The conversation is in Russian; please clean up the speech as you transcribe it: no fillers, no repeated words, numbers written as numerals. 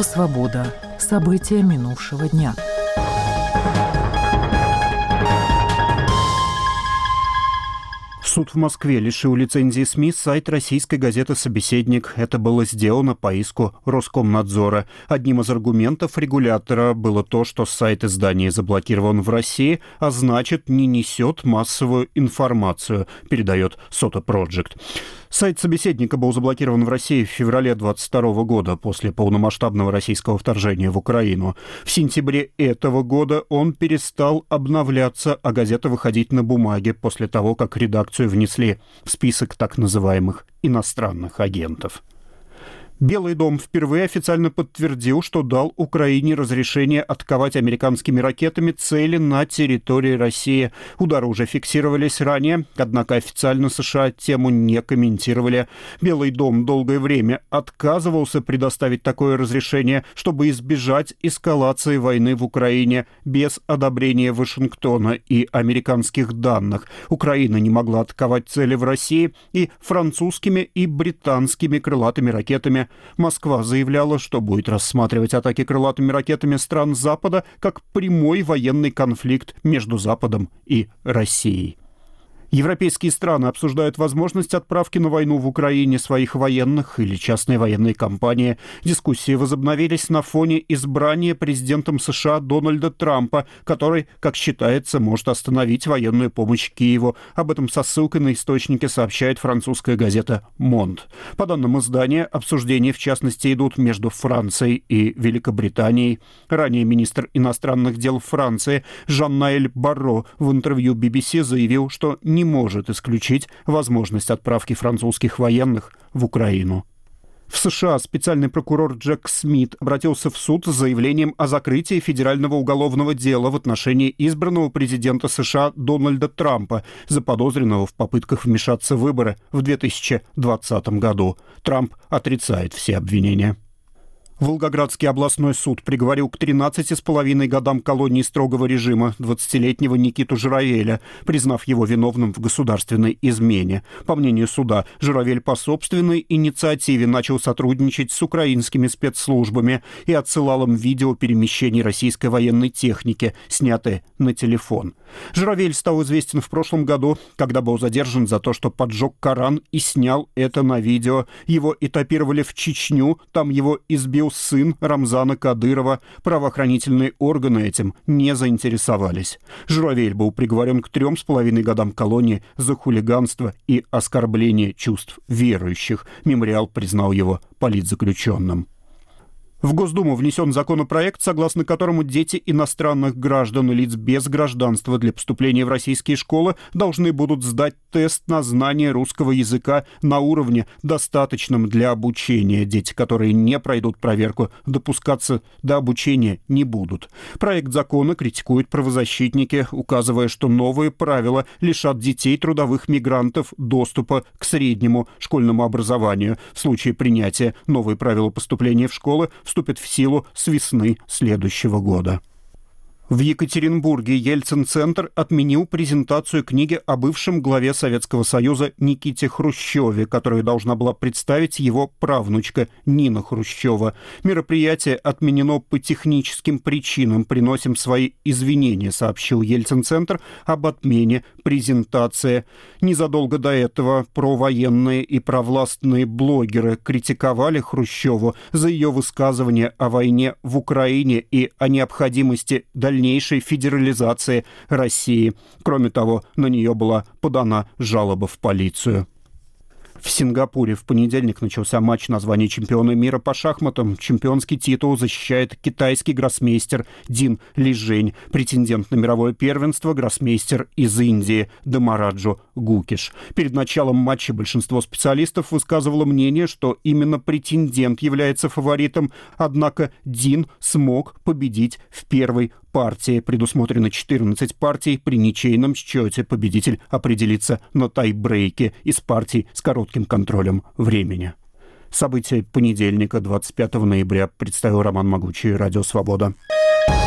Радио «Свобода». События минувшего дня. Суд в Москве лишил лицензии СМИ сайт российской газеты «Собеседник». Это было сделано по иску Роскомнадзора. Одним из аргументов регулятора было то, что сайт издания заблокирован в России, а значит, не несет массовую информацию, передает Сота Проджект. Сайт «Собеседника» был заблокирован в России в феврале 2022 года после полномасштабного российского вторжения в Украину. В сентябре этого года он перестал обновляться, а газета выходить на бумаге после того, как редакцию внесли в список так называемых иностранных агентов. Белый дом впервые официально подтвердил, что дал Украине разрешение атаковать американскими ракетами цели на территории России. Удары уже фиксировались ранее, однако официально США тему не комментировали. Белый дом долгое время отказывался предоставить такое разрешение, чтобы избежать эскалации войны в Украине без одобрения Вашингтона и американских данных. Украина не могла атаковать цели в России и французскими и британскими крылатыми ракетами. Москва заявляла, что будет рассматривать атаки крылатыми ракетами стран Запада как прямой военный конфликт между Западом и Россией. Европейские страны обсуждают возможность отправки на войну в Украине своих военных или частной военной компании. Дискуссии возобновились на фоне избрания президентом США Дональда Трампа, который, как считается, может остановить военную помощь Киеву. Об этом со ссылкой на источники сообщает французская газета «Монд». По данным издания, обсуждения, в частности, идут между Францией и Великобританией. Ранее министр иностранных дел Франции Жан-Ноэль Барро в интервью BBC заявил, что не может исключить возможность отправки французских военных в Украину. В США специальный прокурор Джек Смит обратился в суд с заявлением о закрытии федерального уголовного дела в отношении избранного президента США Дональда Трампа, заподозренного в попытках вмешаться в выборы в 2020 году. Трамп отрицает все обвинения. Волгоградский областной суд приговорил к 13,5 годам колонии строгого режима 20-летнего Никиту Журавеля, признав его виновным в государственной измене. По мнению суда, Журавель по собственной инициативе начал сотрудничать с украинскими спецслужбами и отсылал им видео перемещений российской военной техники, снятые на телефон. Журавель стал известен в прошлом году, когда был задержан за то, что поджег Коран и снял это на видео. Его этапировали в Чечню, там его избил сын Рамзана Кадырова. Правоохранительные органы этим не заинтересовались. Журавель был приговорен к 3,5 годам колонии за хулиганство и оскорбление чувств верующих. Мемориал признал его политзаключенным. В Госдуму внесен законопроект, согласно которому дети иностранных граждан и лиц без гражданства для поступления в российские школы должны будут сдать тест на знание русского языка на уровне, достаточном для обучения. Дети, которые не пройдут проверку, допускаться до обучения не будут. Проект закона критикуют правозащитники, указывая, что новые правила лишат детей трудовых мигрантов доступа к среднему школьному образованию. В случае принятия новые правила поступления в школы вступит в силу с весны следующего года. В Екатеринбурге Ельцин-центр отменил презентацию книги о бывшем главе Советского Союза Никите Хрущеве, которую должна была представить его правнучка Нина Хрущева. Мероприятие отменено по техническим причинам. Приносим свои извинения, сообщил Ельцин-центр об отмене презентации. Незадолго до этого провоенные и провластные блогеры критиковали Хрущеву за ее высказывания о войне в Украине и о необходимости дальнейшей федерализации России. Кроме того, на нее была подана жалоба в полицию. В Сингапуре в понедельник начался матч на звание чемпиона мира по шахматам. Чемпионский титул защищает китайский гроссмейстер Дин Лижень. Претендент на мировое первенство — гроссмейстер из Индии Дамараджо Гукиш. Перед началом матча большинство специалистов высказывало мнение, что именно претендент является фаворитом, однако Дин смог победить в первой партии. Предусмотрено 14 партий. При ничейном счете победитель определится на тай-брейке из партий с коротким контролем времени. События понедельника, 25 ноября, представил Роман Могучий, Радио «Свобода».